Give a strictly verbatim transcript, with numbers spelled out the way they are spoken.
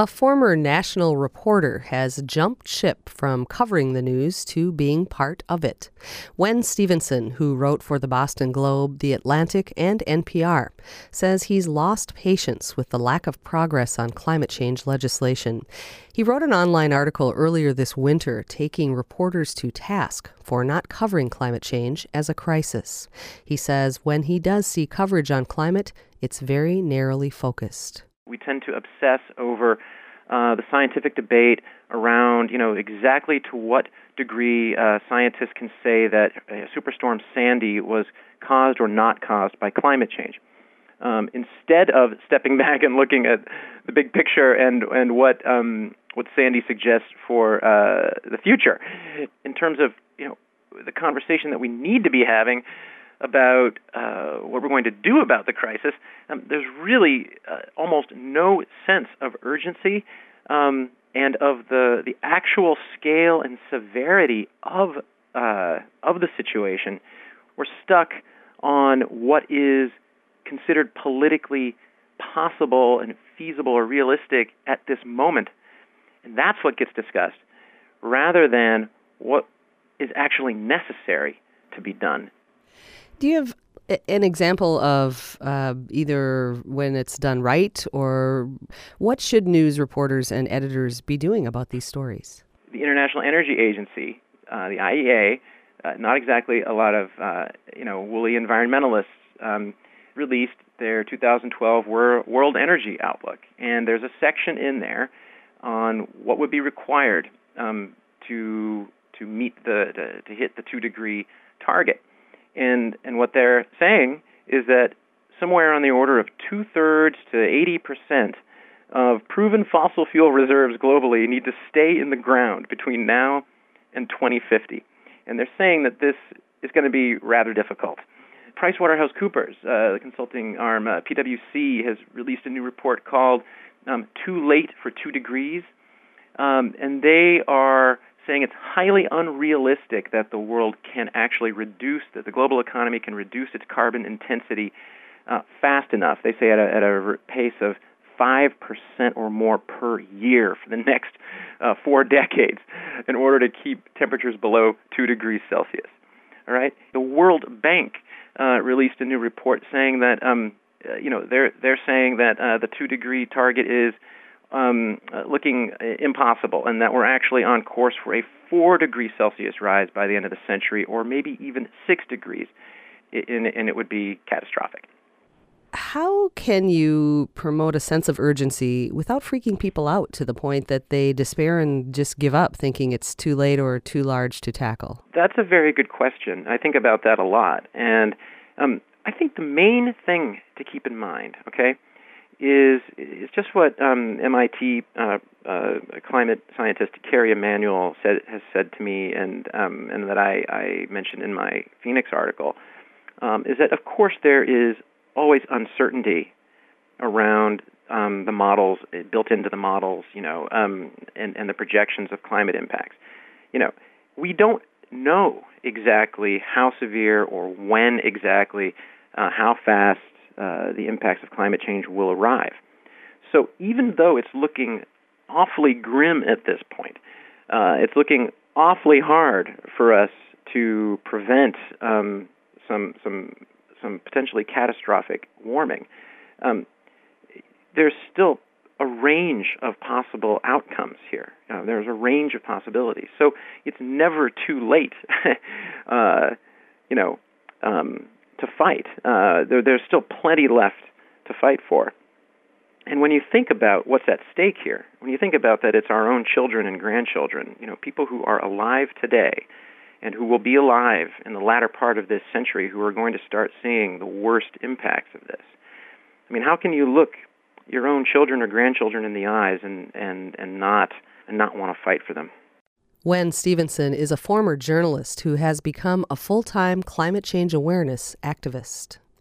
A former national reporter has jumped ship from covering the news to being part of it. Wen Stephenson, who wrote for the Boston Globe, The Atlantic, and N P R, says he's lost patience with the lack of progress on climate change legislation. He wrote an online article earlier this winter taking reporters to task for not covering climate change as a crisis. He says when he does see coverage on climate, it's very narrowly focused. We tend to obsess over uh, the scientific debate around, you know, exactly to what degree uh, scientists can say that uh, Superstorm Sandy was caused or not caused by climate change. Um, instead of stepping back and looking at the big picture and and what um, what Sandy suggests for uh, the future, in terms of, you know, the conversation that we need to be having about uh, what we're going to do about the crisis, um, there's really uh, almost no sense of urgency um, and of the the actual scale and severity of uh, of the situation. We're stuck on what is considered politically possible and feasible or realistic at this moment, and that's what gets discussed, rather than what is actually necessary to be done. Do you have an example of uh, either when it's done right, or what should news reporters and editors be doing about these stories? The International Energy Agency, uh, the I E A, uh, not exactly a lot of uh, you know woolly environmentalists, um, released their two thousand twelve Wor- World Energy Outlook, and there's a section in there on what would be required um, to to meet the to, to hit the two degree target. And and what they're saying is that somewhere on the order of two-thirds to eighty percent of proven fossil fuel reserves globally need to stay in the ground between now and twenty fifty. And they're saying that this is going to be rather difficult. PricewaterhouseCoopers, uh, the consulting arm, uh, P W C, has released a new report called um, Too Late for Two Degrees. Um, and they are saying it's highly unrealistic that the world can actually reduce, that the global economy can reduce its carbon intensity uh, fast enough. They say at a, at a pace of five percent or more per year for the next uh, four decades in order to keep temperatures below two degrees Celsius. All right? The World Bank uh, released a new report saying that, um, uh, you know, they're, they're saying that uh, the two-degree target is Um, uh, looking impossible, and that we're actually on course for a four degree Celsius rise by the end of the century, or maybe even six degrees, and, and it would be catastrophic. How can you promote a sense of urgency without freaking people out to the point that they despair and just give up, thinking it's too late or too large to tackle? That's a very good question. I think about that a lot, and um, I think the main thing to keep in mind, okay, is is just what um, M I T uh, uh, climate scientist Kerry Emanuel said, has said to me, and um, and that I, I mentioned in my Phoenix article, um, is that of course there is always uncertainty around um, the models, built into the models, you know, um, and, and the projections of climate impacts. You know, we don't know exactly how severe or when exactly, uh, how fast Uh, the impacts of climate change will arrive. So even though it's looking awfully grim at this point, uh, it's looking awfully hard for us to prevent um, some some some potentially catastrophic warming, um, there's still a range of possible outcomes here. Uh, there's a range of possibilities. So it's never too late, uh, you know, um, to fight. Uh, there, there's still plenty left to fight for. And when you think about what's at stake here, when you think about that it's our own children and grandchildren, you know, people who are alive today and who will be alive in the latter part of this century who are going to start seeing the worst impacts of this. I mean, how can you look your own children or grandchildren in the eyes and, and, and not and not want to fight for them? Wen Stephenson is a former journalist who has become a full-time climate change awareness activist.